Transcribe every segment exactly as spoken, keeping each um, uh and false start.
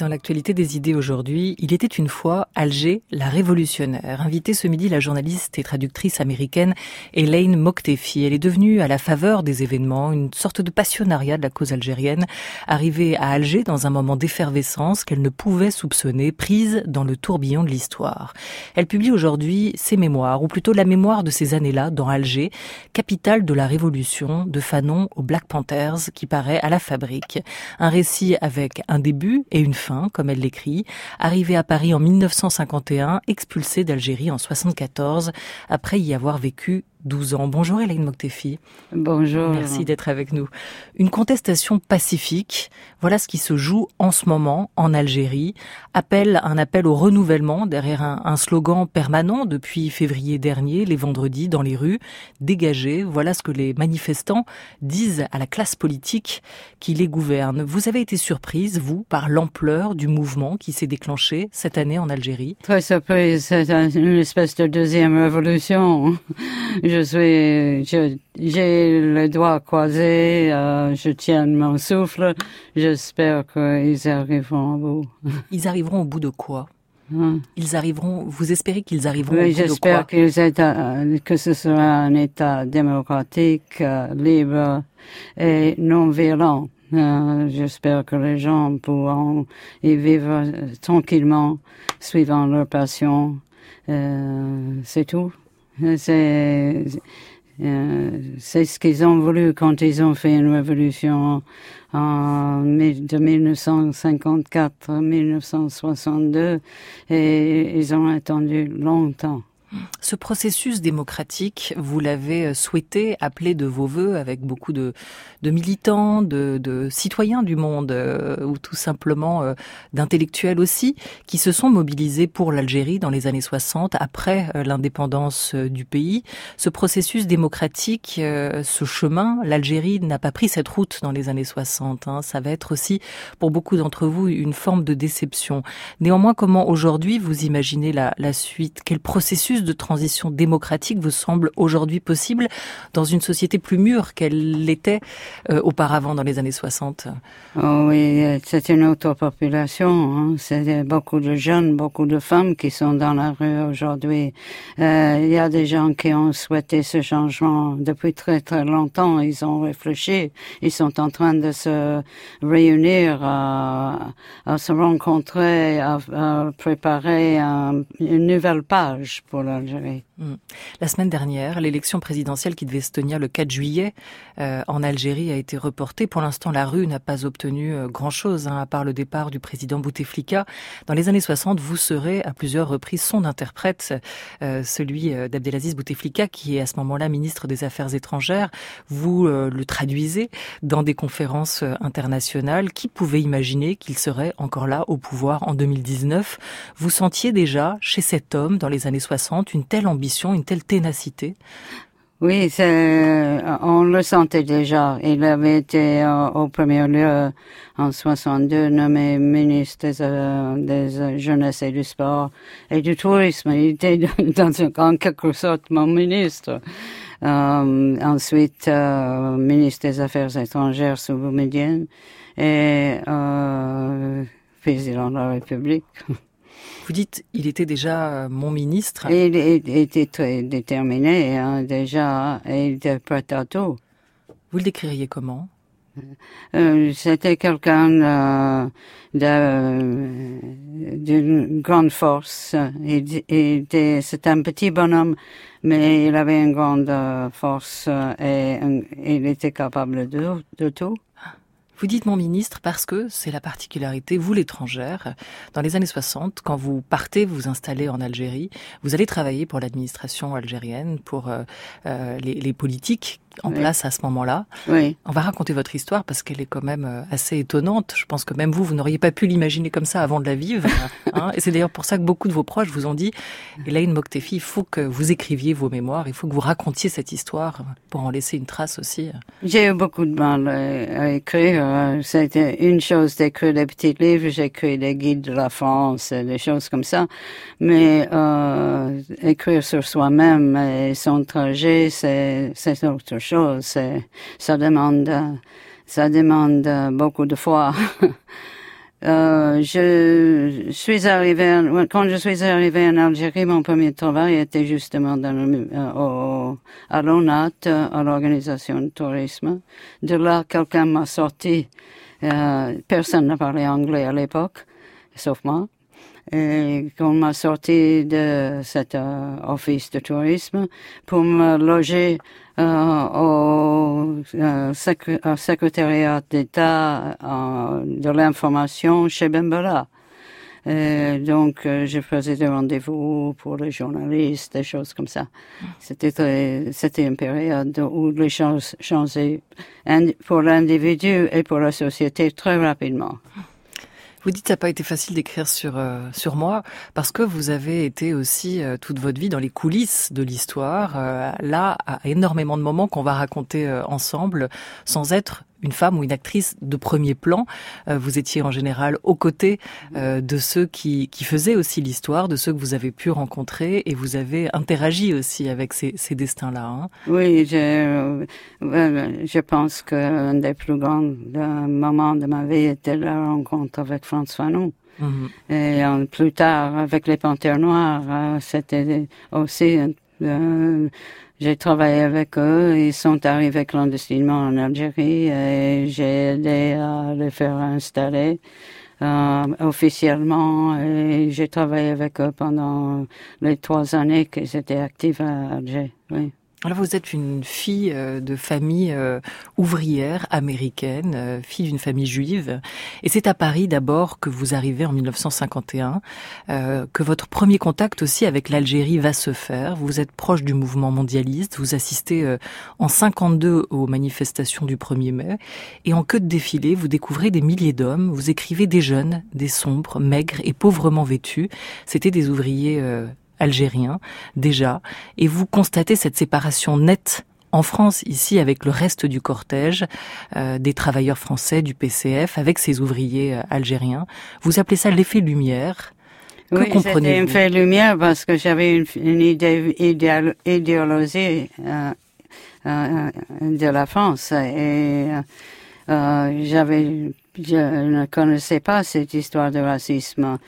Dans l'actualité des idées aujourd'hui, il était une fois Alger, la révolutionnaire. Invitée ce midi, la journaliste et traductrice américaine Elaine Moktefi. Elle est devenue, à la faveur des événements, une sorte de passionnariat de la cause algérienne, arrivée à Alger dans un moment d'effervescence qu'elle ne pouvait soupçonner, prise dans le tourbillon de l'histoire. Elle publie aujourd'hui ses mémoires, ou plutôt la mémoire de ces années-là dans Alger, capitale de la révolution, de Fanon aux Black Panthers, qui paraît à la Fabrique. Un récit avec un début et une fin, comme elle l'écrit, arrivée à Paris en mille neuf cent cinquante et un, expulsée d'Algérie en soixante-quatorze, après y avoir vécu douze ans. Bonjour Elaine Moktefi. Bonjour. Merci d'être avec nous. Une contestation pacifique, voilà ce qui se joue en ce moment en Algérie. Appel, un appel au renouvellement derrière un, un slogan permanent depuis février dernier, les vendredis dans les rues. Dégagez, voilà ce que les manifestants disent à la classe politique qui les gouverne. Vous avez été surprise, vous, par l'ampleur du mouvement qui s'est déclenché cette année en Algérie? Très surprise, c'est une espèce de deuxième révolution. Je suis, je, j'ai le doigt croisé, euh, je tiens mon souffle. J'espère qu'ils arriveront au bout. Ils arriveront au bout de quoi? Hein? Ils arriveront. Vous espérez qu'ils arriveront oui, au bout de quoi? j'espère qu'ils aient, que ce sera un État démocratique, euh, libre et non violent. Euh, j'espère que les gens pourront y vivre tranquillement, suivant leur passion. Euh, c'est tout. C'est, euh, c'est ce qu'ils ont voulu quand ils ont fait une révolution en, de mille neuf cent cinquante-quatre à mille neuf cent soixante-deux et ils ont attendu longtemps. Ce processus démocratique, vous l'avez souhaité, appelé de vos vœux avec beaucoup de, de militants, de, de citoyens du monde, euh, ou tout simplement euh, d'intellectuels aussi, qui se sont mobilisés pour l'Algérie dans les années soixante, après euh, l'indépendance euh, du pays. Ce processus démocratique, euh, ce chemin, l'Algérie n'a pas pris cette route dans les années soixante. Hein. Ça va être aussi, pour beaucoup d'entre vous, une forme de déception. Néanmoins, comment aujourd'hui vous imaginez la, la suite? Quel processus de transition démocratique vous semble aujourd'hui possible dans une société plus mûre qu'elle l'était euh, auparavant dans les années soixante? Oh oui, c'est une autre population. Hein. C'est beaucoup de jeunes, beaucoup de femmes qui sont dans la rue aujourd'hui. Euh, il y a des gens qui ont souhaité ce changement depuis très très longtemps. Ils ont réfléchi. Ils sont en train de se réunir, à, à se rencontrer, à, à préparer un, une nouvelle page pour l'Algérie. La semaine dernière, l'élection présidentielle qui devait se tenir le quatre juillet euh, en Algérie a été reportée. Pour l'instant, la rue n'a pas obtenu euh, grand-chose, hein, à part le départ du président Bouteflika. Dans les années soixante, vous serez à plusieurs reprises son interprète, euh, celui euh, d'Abdelaziz Bouteflika, qui est à ce moment-là ministre des Affaires étrangères. Vous euh, le traduisez dans des conférences euh, internationales. Qui pouvait imaginer qu'il serait encore là au pouvoir en deux mille dix-neuf? Vous sentiez déjà, chez cet homme, dans les années soixante, une telle ambition, une telle ténacité? Oui, c'est, on le sentait déjà. Il avait été euh, au premier lieu en soixante-deux nommé ministre des, euh, des Jeunesse et du Sport et du Tourisme. Il était dans un, en quelque sorte mon ministre. Euh, ensuite, euh, ministre des Affaires étrangères sous Boumedienne et euh, président de la République. Vous dites, il était déjà mon ministre. Il, il était très déterminé, hein, déjà, et il était prêt à tout. Vous le décririez comment? euh, C'était quelqu'un euh, de, d'une grande force. Il, il était, c'était un petit bonhomme, mais il avait une grande force et il était capable de, de tout. Vous dites mon ministre parce que c'est la particularité, vous l'étrangère, dans les années soixante, quand vous partez vous installer en Algérie, vous allez travailler pour l'administration algérienne, pour euh, euh, les, les politiques en oui. place à ce moment-là. Oui. On va raconter votre histoire parce qu'elle est quand même assez étonnante. Je pense que même vous, vous n'auriez pas pu l'imaginer comme ça avant de la vivre. Hein. Et c'est d'ailleurs pour ça que beaucoup de vos proches vous ont dit, Elaine Moktefi, il faut que vous écriviez vos mémoires, il faut que vous racontiez cette histoire pour en laisser une trace aussi. J'ai eu beaucoup de mal à écrire. C'était une chose d'écrire des petits livres, j'ai écrit des guides de la France, des choses comme ça. Mais euh, écrire sur soi-même et son trajet, c'est, c'est autre chose. C'est, ça demande, ça demande beaucoup de foi. Euh, je suis arrivée, quand je suis arrivée en Algérie, mon premier travail était justement dans le, euh, au, à l'O N A T, à l'organisation de tourisme. De là, quelqu'un m'a sorti, euh, personne ne parlait anglais à l'époque, sauf moi. Et qu'on m'a sorti de cet euh, office de tourisme pour me loger euh, au euh, secré- euh, secrétariat d'État euh, de l'information chez Bembala. Et donc, euh, je faisais des rendez-vous pour les journalistes, des choses comme ça. C'était très, c'était une période où les choses changeaient pour l'individu et pour la société très rapidement. Vous dites que ça n'a pas été facile d'écrire sur euh, sur moi parce que vous avez été aussi euh, toute votre vie dans les coulisses de l'histoire, euh, là à énormément de moments qu'on va raconter euh, ensemble sans être une femme ou une actrice de premier plan. Euh, vous étiez en général aux côtés euh, de ceux qui qui faisaient aussi l'histoire, de ceux que vous avez pu rencontrer et vous avez interagi aussi avec ces ces destins-là. Hein. Oui, je, euh, je pense qu'un des plus grands moments de ma vie était la rencontre avec François Fanon. Mm-hmm. Et euh, plus tard, avec les Panthères Noires, euh, c'était aussi... Euh, j'ai travaillé avec eux, ils sont arrivés clandestinement en Algérie et j'ai aidé à les faire installer euh, officiellement et j'ai travaillé avec eux pendant les trois années qu'ils étaient actifs à Alger, oui. Alors vous êtes une fille de famille ouvrière américaine, fille d'une famille juive. Et c'est à Paris d'abord que vous arrivez en mille neuf cent cinquante et un, euh, que votre premier contact aussi avec l'Algérie va se faire. Vous êtes proche du mouvement mondialiste, vous assistez euh, en cinquante-deux aux manifestations du premier mai. Et en queue de défilé, vous découvrez des milliers d'hommes, vous écrivez des jeunes, des sombres, maigres et pauvrement vêtus. C'était des ouvriers... Euh, algérien, déjà, et vous constatez cette séparation nette en France, ici, avec le reste du cortège, euh, des travailleurs français, du P C F, avec ces ouvriers euh, algériens. Vous appelez ça l'effet lumière. Que oui, comprenez-vous ? C'était l'effet lumière parce que j'avais une, une idée, idéal, idéologie euh, euh, de la France et euh, j'avais... Je ne connaissais pas cette histoire de racisme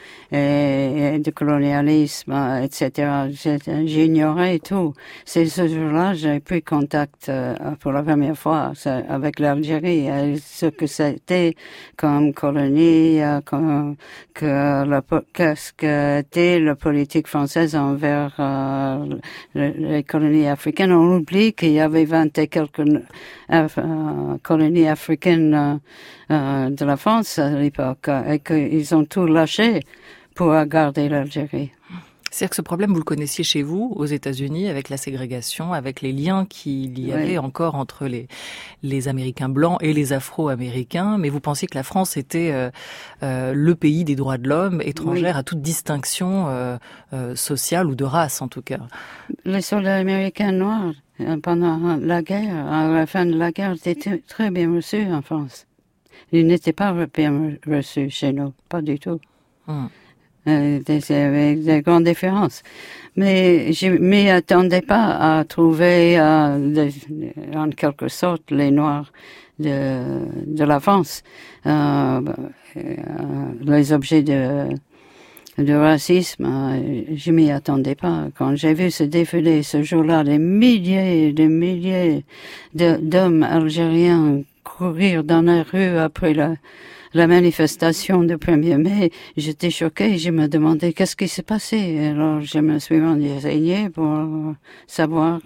et de colonialisme, et cetera. J'ignorais tout. C'est ce jour-là j'ai pris contact pour la première fois avec l'Algérie, ce que c'était comme colonie, comme, que la, qu'est-ce que était la politique française envers euh, les colonies africaines. On oublie qu'il y avait vingt et quelques euh, colonies africaines euh, euh, de la France à l'époque et qu'ils ont tout lâché pour garder l'Algérie. C'est-à-dire que ce problème, vous le connaissiez chez vous, aux États-Unis, avec la ségrégation, avec les liens qu'il y avait oui. encore entre les, les Américains blancs et les Afro-Américains, mais vous pensiez que la France était euh, euh, le pays des droits de l'homme, étrangère oui. à toute distinction euh, euh, sociale ou de race, en tout cas. Les soldats américains noirs, pendant la guerre, à la fin de la guerre, étaient très bien reçus en France. Ils n'étaient pas bien reçus chez nous, pas du tout. Hum. Euh, avec des grandes différences. Mais je m'y attendais pas à trouver, euh, de, en quelque sorte, les Noirs de, de la France. Euh, euh, les objets de, de racisme, euh, je m'y attendais pas. Quand j'ai vu ce défilé ce jour-là, des milliers et des milliers de, d'hommes algériens courir dans la rue après la La manifestation du premier mai, j'étais choquée, je me demandais qu'est-ce qui s'est passé. Alors je me suis renseignée pour savoir.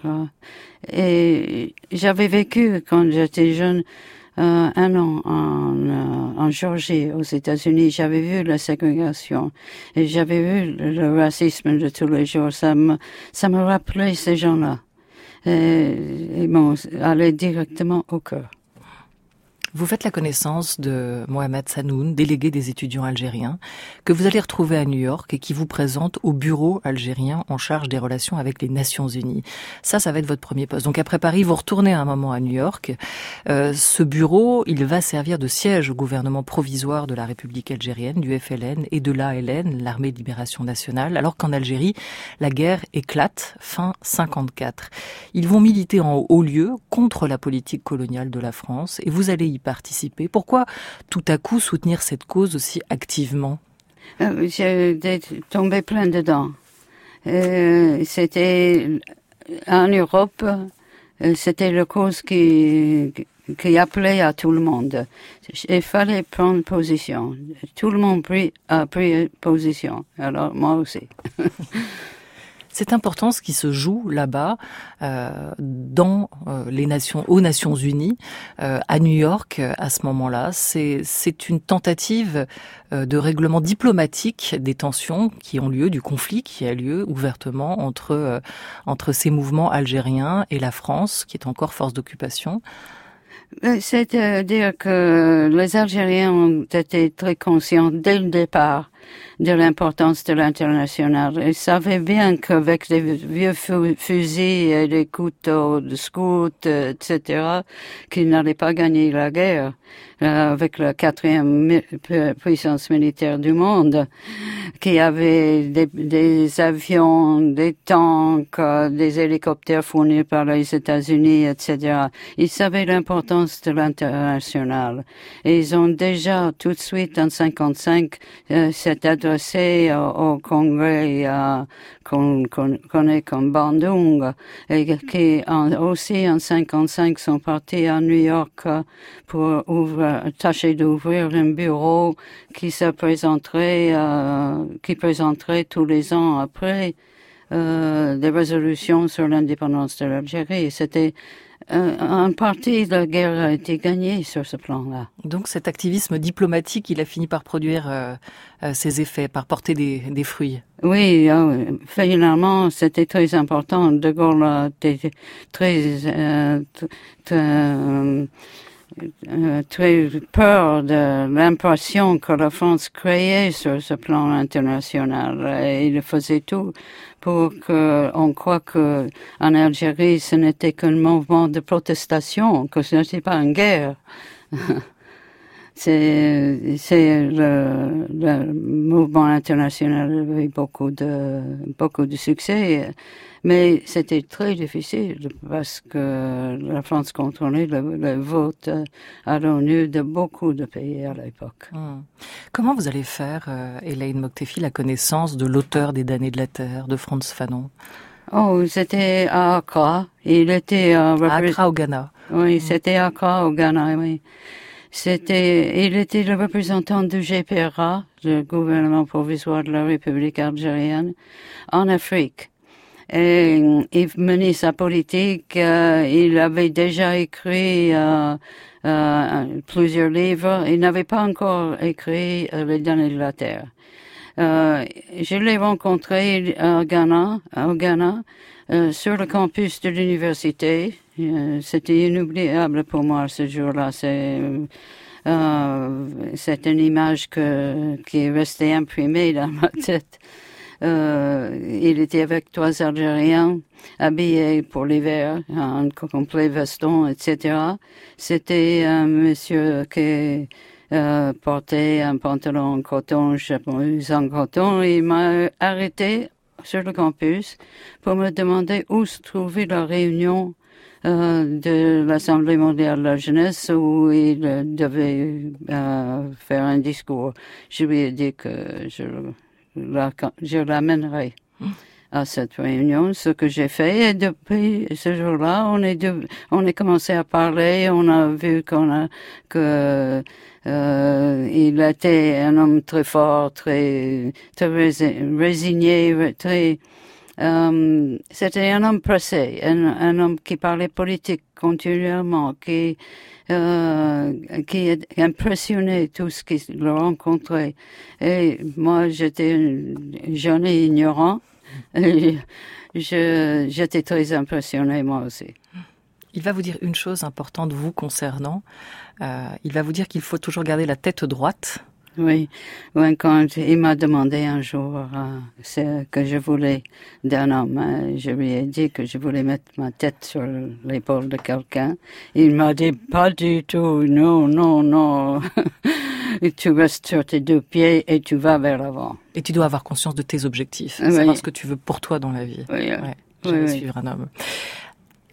Et j'avais vécu quand j'étais jeune euh, un an en, en Géorgie, aux États-Unis. J'avais vu la ségrégation et j'avais vu le racisme de tous les jours. Ça me, ça me rappelait ces gens-là. Et ils m'ont allé directement au cœur. Vous faites la connaissance de Mohamed Sanoun, délégué des étudiants algériens, que vous allez retrouver à New York et qui vous présente au bureau algérien en charge des relations avec les Nations Unies. Ça, ça va être votre premier poste. Donc après Paris, vous retournez un moment à New York. Euh, ce bureau, il va servir de siège au gouvernement provisoire de la République algérienne, du F L N et de l'A L N, l'Armée de Libération Nationale, alors qu'en Algérie, la guerre éclate, fin cinquante-quatre. Ils vont militer en haut lieu contre la politique coloniale de la France et vous allez y participer. Pourquoi tout à coup soutenir cette cause aussi activement? Euh, j'ai tombé plein dedans. Euh, c'était en Europe, c'était la cause qui, qui appelait à tout le monde. Il fallait prendre position. Tout le monde a pris position. Alors moi aussi. C'est important ce qui se joue là-bas, euh, dans euh, les nations, aux Nations Unies, euh, à New York, à ce moment-là. C'est, c'est une tentative euh, de règlement diplomatique des tensions qui ont lieu, du conflit qui a lieu ouvertement entre euh, entre ces mouvements algériens et la France, qui est encore force d'occupation. C'est-à-dire que les Algériens ont été très conscients dès le départ de l'importance de l'international. Ils savaient bien qu'avec des vieux fusils et des couteaux de scout, et cetera, qu'ils n'allaient pas gagner la guerre euh, avec la quatrième puissance militaire du monde, qui avait des, des avions, des tanks, des hélicoptères fournis par les États-Unis, et cetera. Ils savaient l'importance de l'international. Et ils ont déjà tout de suite en cinquante-cinq euh, s'est adressé au, au Congrès euh, qu'on, qu'on connaît comme Bandung, et qui en, aussi en cinquante-cinq sont partis à New York pour ouvrir, tâcher d'ouvrir un bureau qui se présenterait, euh, qui présenterait tous les ans après euh, des résolutions sur l'indépendance de l'Algérie. C'était Euh, en partie, la guerre a été gagnée sur ce plan-là. Donc cet activisme diplomatique, il a fini par produire euh, euh, ses effets, par porter des, des fruits. Oui, euh, finalement, c'était très important. De Gaulle était très, euh, très, euh, euh, très peur de l'impression que la France créait sur ce plan international. Et il faisait tout pour que on croit que en Algérie ce n'était qu'un mouvement de protestation, que ce n'était pas une guerre. c'est c'est le, le mouvement international avait beaucoup de beaucoup de succès, mais c'était très difficile parce que la France contrôlait le, le vote à l'ONU de beaucoup de pays à l'époque. Hum. Comment vous allez faire, euh, Elaine Moktefi, la connaissance de l'auteur des Damnés de la Terre, de Frantz Fanon? Oh, c'était à Accra. Il était euh, à Accra au Ghana. Oui, hum. C'était à Accra au Ghana, oui. C'était, il était le représentant du G P R A, le gouvernement provisoire de la République algérienne, en Afrique. Et il menait sa politique. Euh, il avait déjà écrit euh, euh, plusieurs livres. Il n'avait pas encore écrit euh, Les Damnés de la Terre. Euh, je l'ai rencontré au Ghana, au Ghana, euh, sur le campus de l'université. Euh, c'était inoubliable pour moi ce jour-là. C'est, euh, c'est une image que, qui est restée imprimée dans ma tête. Euh, il était avec trois Algériens, habillés pour l'hiver, en complet veston, et cetera. C'était un monsieur qui euh, portait un pantalon en coton, chemise en coton. Il m'a arrêté sur le campus pour me demander où se trouvait la réunion euh, de l'Assemblée mondiale de la jeunesse où il devait euh, faire un discours. Je lui ai dit que je La, je l'amènerai à cette réunion, ce que j'ai fait. Et depuis ce jour-là, on est de, on est commencé à parler. On a vu qu'on a que euh, il était un homme très fort, très très résigné, très. Euh, c'était un homme pressé, un, un homme qui parlait politique continuellement, qui Euh, qui impressionnait tout ce qu'il rencontrait. Et moi, j'étais jeune et ignorant. Et je, j'étais très impressionnée, moi aussi. Il va vous dire une chose importante vous concernant. Euh, il va vous dire qu'il faut toujours garder la tête droite. Oui, quand il m'a demandé un jour euh, ce que je voulais d'un homme, euh, je lui ai dit que je voulais mettre ma tête sur l'épaule de quelqu'un. Il m'a dit pas du tout, non, non, non. Tu restes sur tes deux pieds et tu vas vers l'avant. Et tu dois avoir conscience de tes objectifs, oui. Savoir ce que tu veux pour toi dans la vie. Oui, ouais, oui, oui. suivre un homme.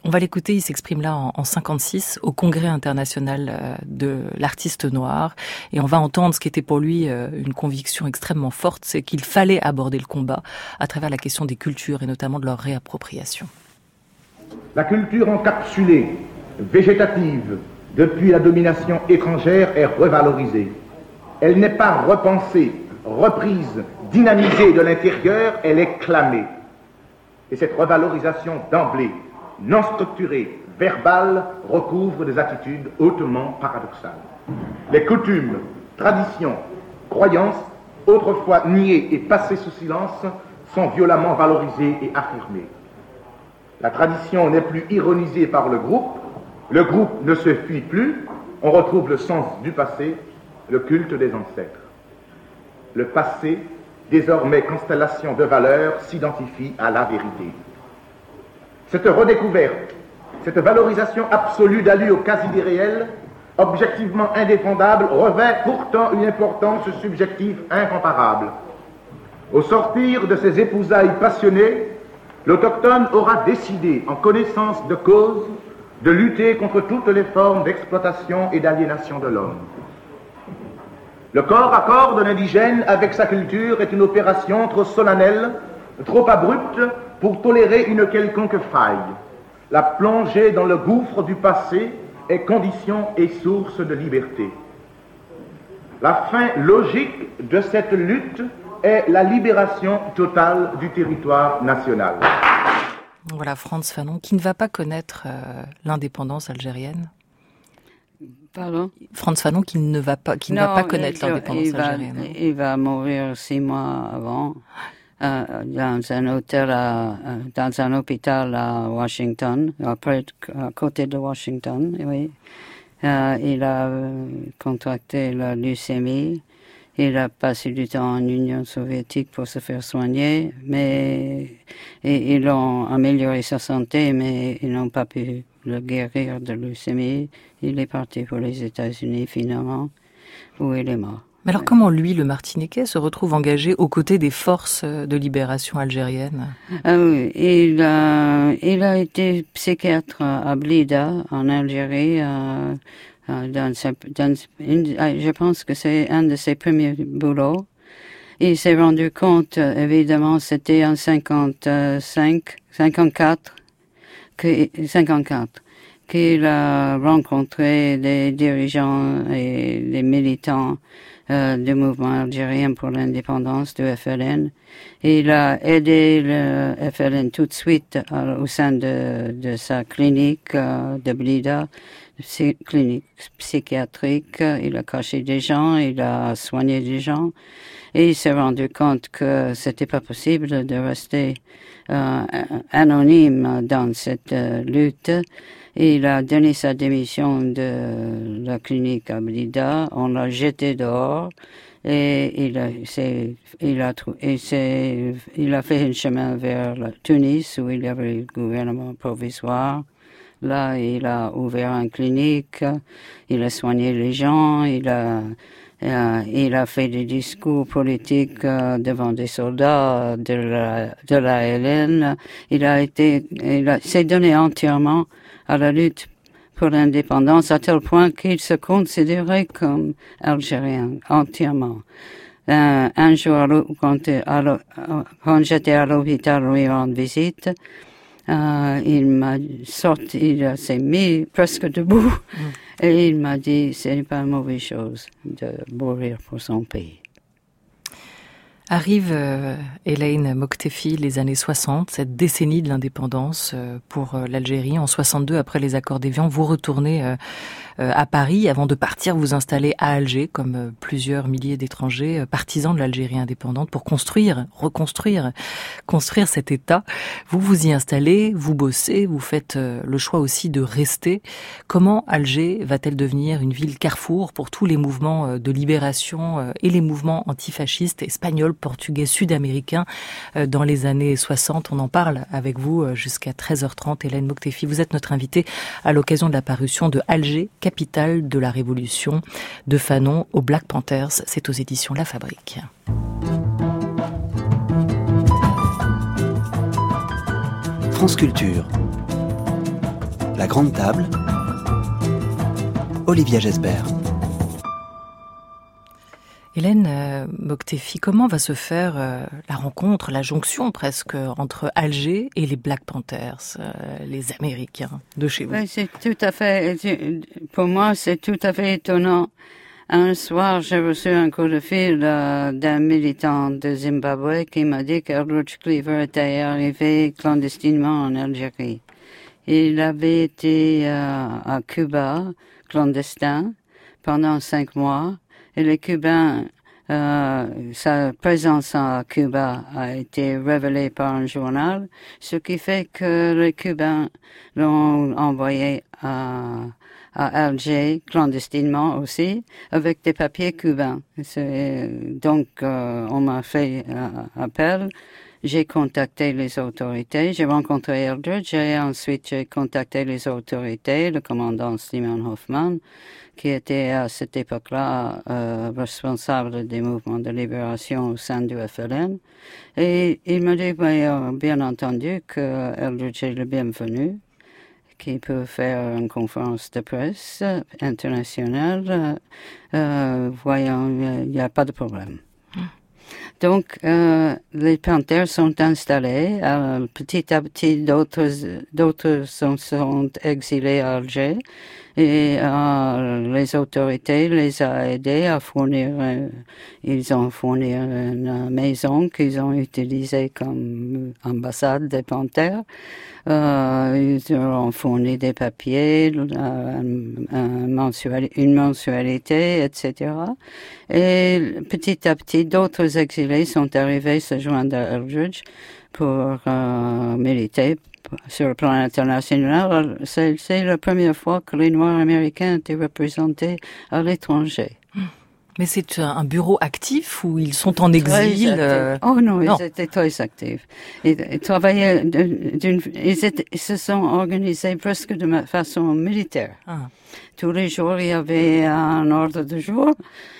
On va l'écouter, il s'exprime là en, en cinquante-six au Congrès international de l'artiste noir et on va entendre ce qui était pour lui une conviction extrêmement forte, c'est qu'il fallait aborder le combat à travers la question des cultures et notamment de leur réappropriation. La culture encapsulée, végétative, depuis la domination étrangère est revalorisée. Elle n'est pas repensée, reprise, dynamisée de l'intérieur, elle est clamée. Et cette revalorisation d'emblée, non structurée, verbale, recouvre des attitudes hautement paradoxales. Les coutumes, traditions, croyances, autrefois niées et passées sous silence, sont violemment valorisées et affirmées. La tradition n'est plus ironisée par le groupe, le groupe ne se fuit plus, on retrouve le sens du passé, le culte des ancêtres. Le passé, désormais constellation de valeurs, s'identifie à la vérité. Cette redécouverte, cette valorisation absolue d'allure quasi irréelle, objectivement indéfendable, revêt pourtant une importance subjective incomparable. Au sortir de ces épousailles passionnées, l'autochtone aura décidé, en connaissance de cause, de lutter contre toutes les formes d'exploitation et d'aliénation de l'homme. Le corps à corps de l'indigène avec sa culture est une opération trop solennelle, trop abrupte pour tolérer une quelconque faille. La plongée dans le gouffre du passé est condition et source de liberté. La fin logique de cette lutte est la libération totale du territoire national. Voilà Frantz Fanon, qui ne va pas connaître euh, l'indépendance algérienne. Pardon? Frantz Fanon, qui ne va pas, qui ne non, va pas connaître il, l'indépendance il va, algérienne. Il va mourir six mois avant, euh, dans un hôtel, à, dans un hôpital à Washington, après, à côté de Washington, oui. Euh, il a contracté la leucémie. Il a passé du temps en Union soviétique pour se faire soigner, mais et, ils ont amélioré sa santé, mais ils n'ont pas pu le guérir de leucémie. Il est parti pour les États-Unis finalement, où il est mort. Mais alors comment lui, le Martiniquais, se retrouve engagé aux côtés des forces de libération algériennes? Ah oui, il a, il a été psychiatre à Blida, en Algérie. Euh, Dans, dans une, je pense que c'est un de ses premiers boulots. Il s'est rendu compte, évidemment, c'était en cinquante-cinq, cinquante-quatre, que, cinquante-quatre, qu'il a rencontré des dirigeants et des militants euh, du mouvement algérien pour l'indépendance du F L N. Il a aidé le F L N tout de suite euh, au sein de, de sa clinique euh, de Blida, clinique psychiatrique. Il a caché des gens, il a soigné des gens, et il s'est rendu compte que c'était pas possible de rester euh, anonyme dans cette euh, lutte. Il a donné sa démission de la clinique à Blida, on l'a jeté dehors, et il a, c'est, il a, et c'est, il a fait un chemin vers la Tunis, où il y avait le gouvernement provisoire. Là, il a ouvert une clinique, il a soigné les gens, il a, euh, il a fait des discours politiques euh, devant des soldats de la, de la L N. Il a été, il a, s'est donné entièrement à la lutte pour l'indépendance, à tel point qu'il se considérait comme algérien, entièrement. Euh, un jour, quand, quand j'étais à l'hôpital, lui rendre visite, Euh, il m'a sorti, il s'est mis presque debout, mm. et il m'a dit, ce n'est pas une mauvaise chose de mourir pour son pays. Arrive euh, Elaine Moktefi, les années soixante, cette décennie de l'indépendance euh, pour euh, l'Algérie. En soixante-deux, après les accords d'Évian, vous retournez euh, euh, à Paris. Avant de partir, vous installez à Alger, comme euh, plusieurs milliers d'étrangers, euh, partisans de l'Algérie indépendante, pour construire, reconstruire, construire cet État. Vous vous y installez, vous bossez, vous faites euh, le choix aussi de rester. Comment Alger va-t-elle devenir une ville carrefour pour tous les mouvements euh, de libération euh, et les mouvements antifascistes espagnols, portugais, sud-américains euh, dans les années soixante. On en parle avec vous euh, jusqu'à treize heures trente. Elaine Moktefi, vous êtes notre invitée à l'occasion de la parution de Alger, capitale de la Révolution, de Fanon aux Black Panthers. C'est aux éditions La Fabrique. France Culture. La Grande Table, Olivia Gesbert. Hélène euh, Moktefi, comment va se faire euh, la rencontre, la jonction presque entre Alger et les Black Panthers, euh, les Américains de chez vous? Oui, c'est tout à fait, pour moi, c'est tout à fait étonnant. Un soir, j'ai reçu un coup de fil euh, d'un militant de Zimbabwe qui m'a dit qu'Eldridge Cleaver était arrivé clandestinement en Algérie. Il avait été euh, à Cuba, clandestin, pendant cinq mois. Et les Cubains, euh, sa présence à Cuba a été révélée par un journal, ce qui fait que les Cubains l'ont envoyé à, à Alger clandestinement aussi, avec des papiers cubains. C'est, donc, euh, on m'a fait euh, appel. J'ai contacté les autorités, j'ai rencontré Eldridge et ensuite j'ai contacté les autorités, le commandant Slimane Hoffman, qui était à cette époque-là euh, responsable des mouvements de libération au sein du F L N. Et il m'a dit, bien, bien entendu, que Eldridge est le bienvenu, qu'il peut faire une conférence de presse internationale. Euh, voyons, il n'y a pas de problème. Donc, euh, les Panthers sont installés. Euh, petit à petit, d'autres, d'autres sont, sont exilés à Alger. Et euh, les autorités les ont aidés à fournir, euh, ils ont fourni une maison qu'ils ont utilisée comme ambassade des Panthers. Euh, ils ont fourni des papiers, euh, un mensuali- une mensualité, et cetera. Et petit à petit, d'autres exilés sont arrivés se joindre à Eldridge pour euh, militer sur le plan international. C'est, c'est la première fois que les Noirs américains étaient représentés à l'étranger. Mais c'est un bureau actif où ils sont en exil? euh... Oh non, non, ils étaient très actifs. Ils, ils travaillaient d'une, ils, étaient, ils se sont organisés presque de façon militaire. Ah. Tous les jours, il y avait un ordre de jour.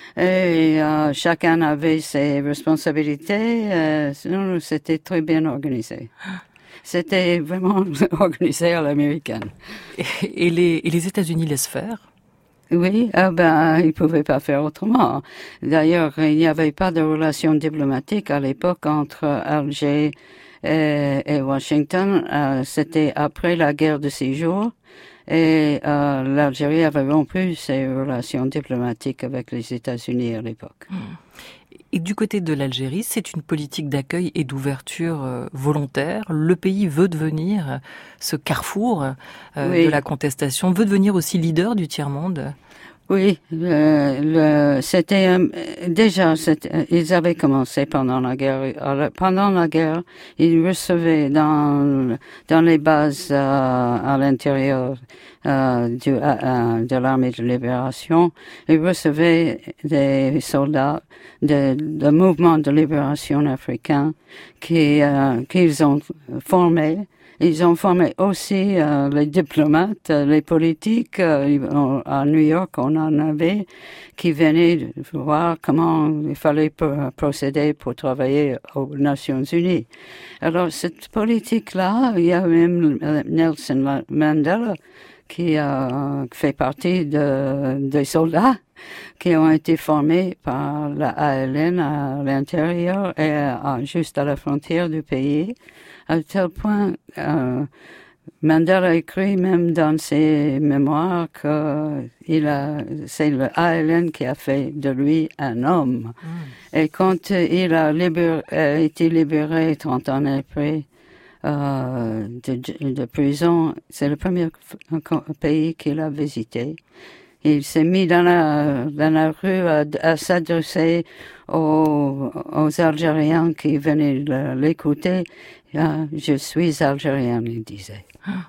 Et euh, chacun avait ses responsabilités. Euh, sinon, c'était très bien organisé. C'était vraiment organisé à l'américaine. Et, et, les, et les États-Unis laissent faire? Oui, ah ben, ils pouvaient pas faire autrement. D'ailleurs, il n'y avait pas de relations diplomatiques à l'époque entre Alger et, et Washington. Euh, c'était après la guerre de six jours. Et euh, l'Algérie avait rompu ses relations diplomatiques avec les États-Unis à l'époque. Et du côté de l'Algérie, c'est une politique d'accueil et d'ouverture euh, volontaire. Le pays veut devenir ce carrefour euh, oui. de la contestation, veut devenir aussi leader du tiers-monde. Oui, le, le, c'était euh, déjà, c'était, ils avaient commencé pendant la guerre. Alors, pendant la guerre, ils recevaient dans dans les bases euh, à l'intérieur euh, du, euh, de l'armée de libération, ils recevaient des soldats de, de mouvements de libération africains qui euh, qu'ils ont formés. Ils ont formé aussi euh, les diplomates, les politiques. Euh, à New York, on en avait qui venaient voir comment il fallait procéder pour travailler aux Nations Unies. Alors, cette politique-là, il y a même Nelson Mandela qui euh, fait partie de, des soldats qui ont été formés par la A L N à l'intérieur et à, juste à la frontière du pays. À tel point, euh, Mandela a écrit même dans ses mémoires que il a, c'est le A L N qui a fait de lui un homme. Mm. Et quand il a, libéré, a été libéré trente ans après euh, de, de prison, c'est le premier pays qu'il a visité. Il s'est mis dans la, dans la rue à, à s'adresser aux, aux Algériens qui venaient l'écouter. Ah, je suis algérien, il disait.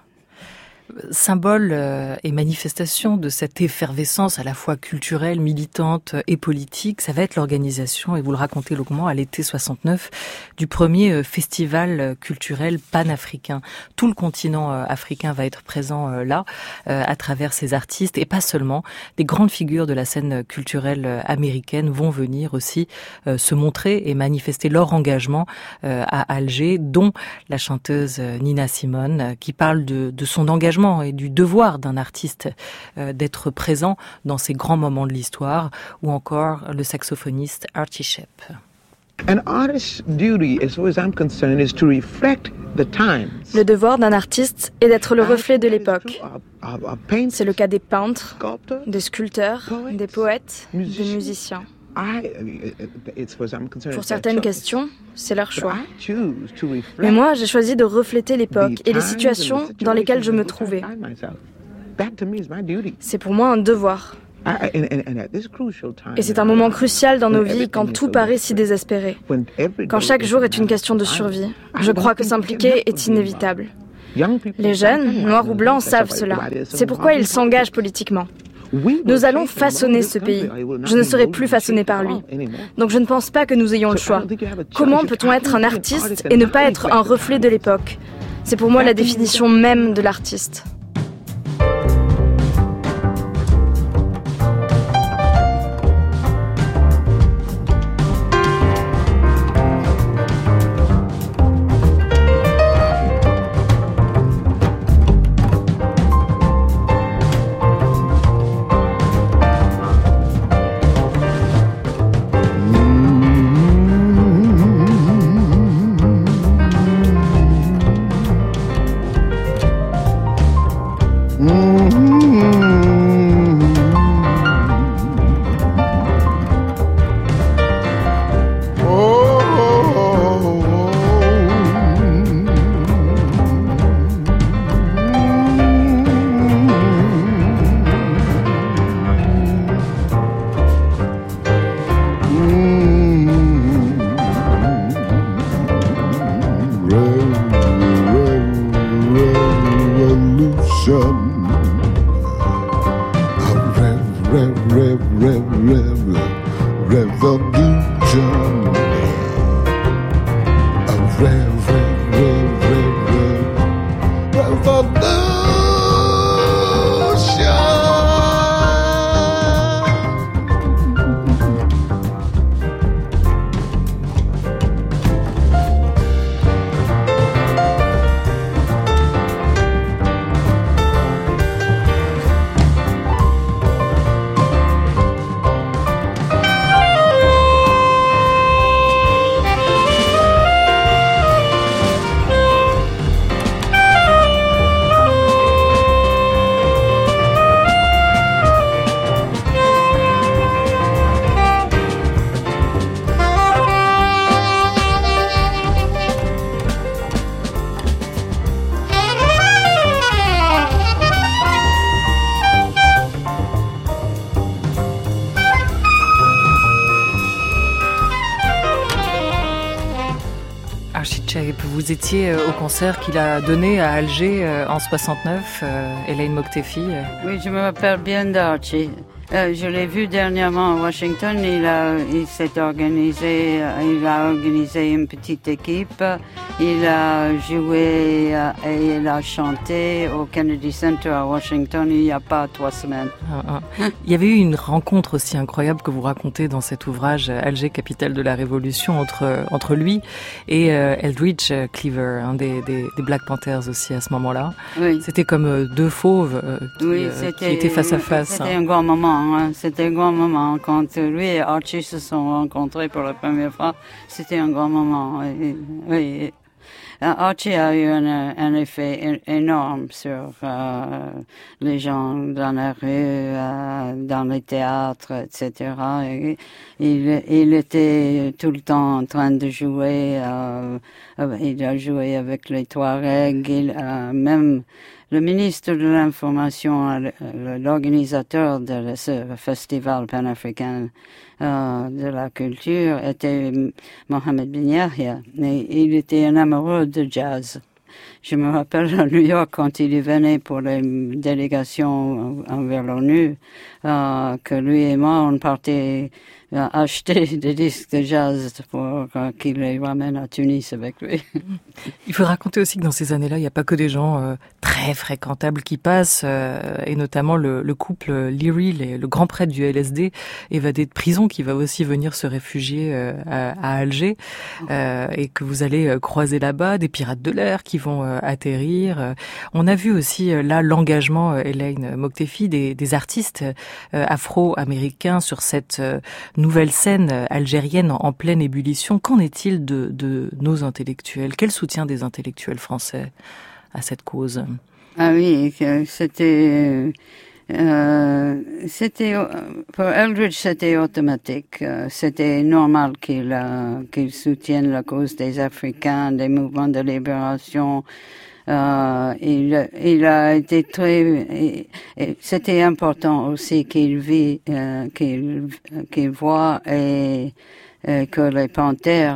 Symbole et manifestation de cette effervescence à la fois culturelle, militante et politique, ça va être l'organisation, et vous le racontez longuement, à l'été soixante-neuf, du premier festival culturel panafricain. Tout le continent africain va être présent là, à travers ces artistes, et pas seulement. Des grandes figures de la scène culturelle américaine vont venir aussi se montrer et manifester leur engagement à Alger, dont la chanteuse Nina Simone, qui parle de, de son engagement engagement et du devoir d'un artiste euh, d'être présent dans ces grands moments de l'histoire, ou encore le saxophoniste Archie Shepp. An artist's duty, as far as I'm concerned, is to reflect the times. Le devoir d'un artiste est d'être le reflet de l'époque. C'est le cas des peintres, des sculpteurs, des poètes, des musiciens. Pour certaines questions, c'est leur choix. Mais moi, j'ai choisi de refléter l'époque et les situations dans lesquelles je me trouvais. C'est pour moi un devoir. Et c'est un moment crucial dans nos vies quand tout paraît si désespéré. Quand chaque jour est une question de survie. Je crois que s'impliquer est inévitable. Les jeunes, noirs ou blancs, savent cela. C'est pourquoi ils s'engagent politiquement. Nous allons façonner ce pays. Je ne serai plus façonné par lui. Donc je ne pense pas que nous ayons le choix. Comment peut-on être un artiste et ne pas être un reflet de l'époque ? C'est pour moi la définition même de l'artiste. Vous étiez au concert qu'il a donné à Alger en soixante-neuf, euh, Elaine Moktefi. Oui, je me rappelle bien d'Archie. Euh, je l'ai vu dernièrement à Washington. Il a, il s'est organisé, il a organisé une petite équipe. Il a joué euh, et il a chanté au Kennedy Center à Washington il n'y a pas trois semaines. Ah, ah. Il y avait eu une rencontre aussi incroyable que vous racontez dans cet ouvrage Alger, capitale de la Révolution, entre entre lui et euh, Eldridge Cleaver, un des, des, des Black Panthers aussi à ce moment-là. Oui. C'était comme euh, deux fauves euh, qui, oui, euh, qui étaient face à face. C'était un grand moment. Hein. C'était un grand moment quand lui et Archie se sont rencontrés pour la première fois. C'était un grand moment. Et, oui. Archie a eu un, un effet énorme sur euh, les gens dans la rue, euh, dans les théâtres, et cetera. Et, il, il était tout le temps en train de jouer. Euh, il a joué avec les Touaregs. Il a même le ministre de l'Information, l'organisateur de ce festival panafricain euh, de la culture, était Mohamed Ben Yahya. Et il était un amoureux de jazz. Je me rappelle à New York, quand il venait pour les délégations envers l'ONU, euh, que lui et moi, on partait euh, acheter des disques de jazz pour euh, qu'il les ramène à Tunis avec lui. Il faut raconter aussi que dans ces années-là, il n'y a pas que des gens euh, très fréquentables qui passent, euh, et notamment le, le couple Leary, les, le grand prêtre du L S D, évadé de prison, qui va aussi venir se réfugier euh, à, à Alger, euh, et que vous allez croiser là-bas, des pirates de l'air qui vont euh, atterrir. On a vu aussi euh, là l'engagement, euh, Hélène Moktefi, des, des artistes euh, afro-américains sur cette euh, nouvelle scène euh, algérienne en, en pleine ébullition. Qu'en est-il de, de nos intellectuels? Quel soutien des intellectuels français à cette cause? Ah oui, c'était... Euh, c'était pour Eldridge, c'était automatique. Euh, c'était normal qu'il euh, qu'il soutienne la cause des Africains, des mouvements de libération. Euh, il, il a été très. Et, et c'était important aussi qu'il vit, euh, qu'il qu'il voit et, et que les Panthères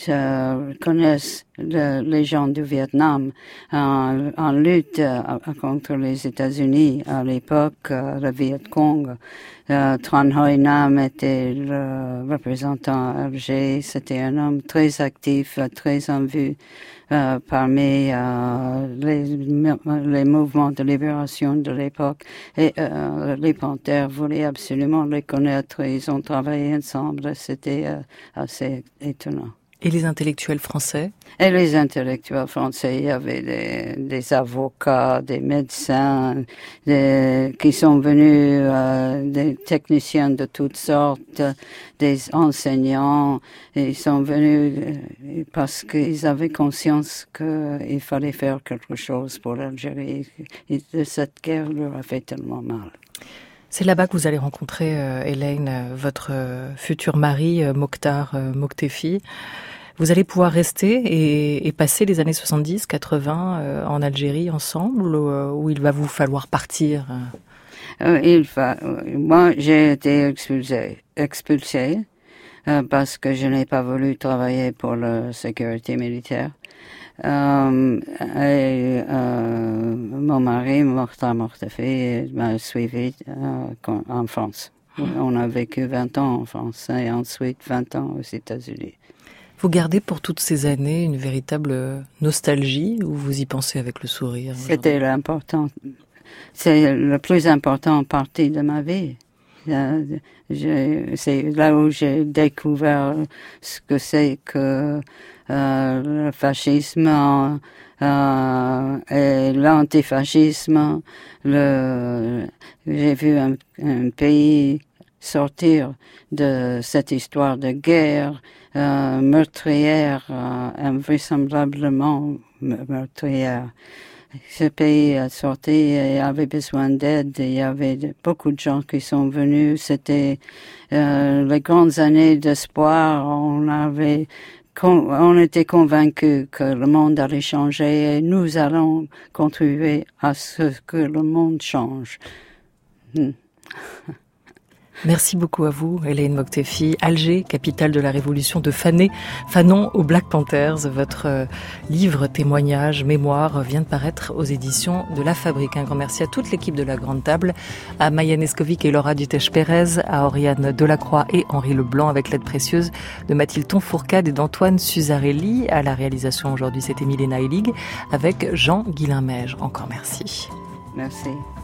se connaissent le, les gens du Vietnam en, en lutte euh, contre les États-Unis à l'époque, euh, le Viet Cong. Euh, Tran Huy Nam était le représentant à Alger. C'était un homme très actif, très en vue euh, parmi euh, les, les mouvements de libération de l'époque. Et euh, les Panthères voulaient absolument les connaître. Ils ont travaillé ensemble. C'était euh, assez étonnant. Et les intellectuels français? Et les intellectuels français, il y avait des, des avocats, des médecins, des, qui sont venus, euh, des techniciens de toutes sortes, des enseignants. Ils sont venus parce qu'ils avaient conscience qu'il fallait faire quelque chose pour l'Algérie. Et cette guerre leur a fait tellement mal. C'est là-bas que vous allez rencontrer, euh, Hélène, euh, votre euh, futur mari, euh, Mokhtar euh, Moktefi. Vous allez pouvoir rester et, et passer les années soixante-dix, quatre-vingts euh, en Algérie ensemble, ou, euh, ou il va vous falloir partir? euh, il va, Moi, j'ai été expulsée, expulsée euh, parce que je n'ai pas voulu travailler pour la sécurité militaire. Euh, et euh, mon mari, Mokhtar Moktefi, m'a suivi euh, en France. On a vécu vingt ans en France et ensuite vingt ans aux États-Unis. Vous gardez pour toutes ces années une véritable nostalgie ou vous y pensez avec le sourire? C'était l'important. C'est le plus important partie de ma vie. Je, c'est là où j'ai découvert ce que c'est que euh, le fascisme euh, et l'antifascisme. Le, j'ai vu un, un pays sortir de cette histoire de guerre euh, meurtrière, euh, invraisemblablement meurtrière. Ce pays a sorti et avait besoin d'aide. Il y avait beaucoup de gens qui sont venus. C'était euh, les grandes années d'espoir. On avait, on était convaincus que le monde allait changer et nous allons contribuer à ce que le monde change. Hmm. Merci beaucoup à vous, Hélène Moktefi. Alger, capitale de la révolution de Fané, Fanon aux Black Panthers. Votre livre, témoignage, mémoire vient de paraître aux éditions de La Fabrique. Un grand merci à toute l'équipe de La Grande Table, à Maya Neskovic et Laura Dutèche-Pérez, à Oriane Delacroix et Henri Leblanc, avec l'aide précieuse de Mathilde Tonfourcade et d'Antoine Suzarelli. À la réalisation aujourd'hui, c'était Milena Elig, avec Jean Guillain-Meige. Encore merci. Merci.